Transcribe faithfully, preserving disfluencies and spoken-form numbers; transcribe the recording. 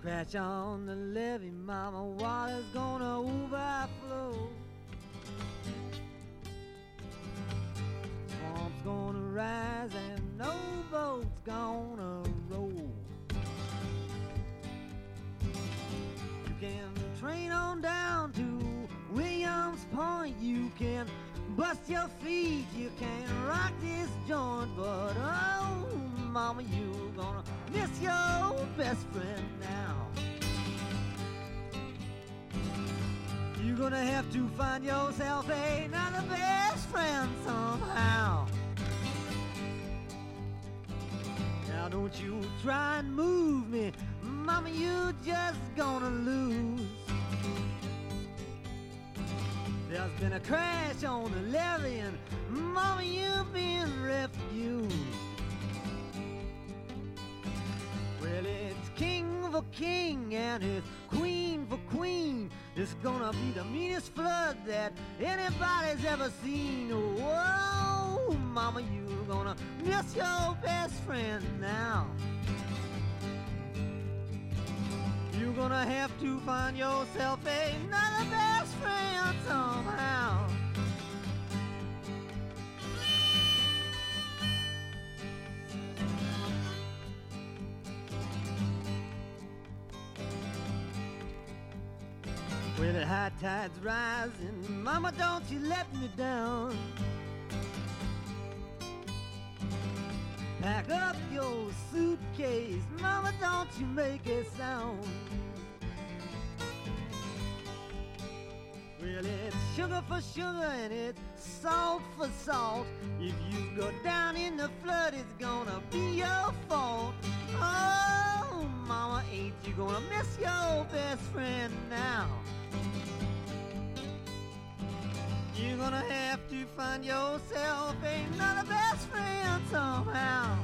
Crash on the levee, mama, water's gonna overflow. Swamp's gonna rise and no boat's gonna roll. You can train on down to Williams Point. You can bust your feet, you can rock this joint, but oh, mama, you're gonna miss your best friend now. You're gonna have to find yourself another best friend somehow. Now don't you try and move me, mama, you're just gonna lose. There's been a crash on the levee and mama, you've been refused. Well, it's king for king and it's queen for queen. It's gonna be the meanest flood that anybody's ever seen. Oh, mama, you're gonna miss your best friend now. You're gonna have to find yourself another best friend somehow. Well, the high tide's rising, mama, don't you let me down. Pack up your suitcase, mama, don't you make a sound. Well, it's sugar for sugar and it's salt for salt. If you go down in the flood, it's gonna be your fault. Oh, mama, ain't you gonna miss your best friend now? You're gonna have to find yourself another best friend somehow.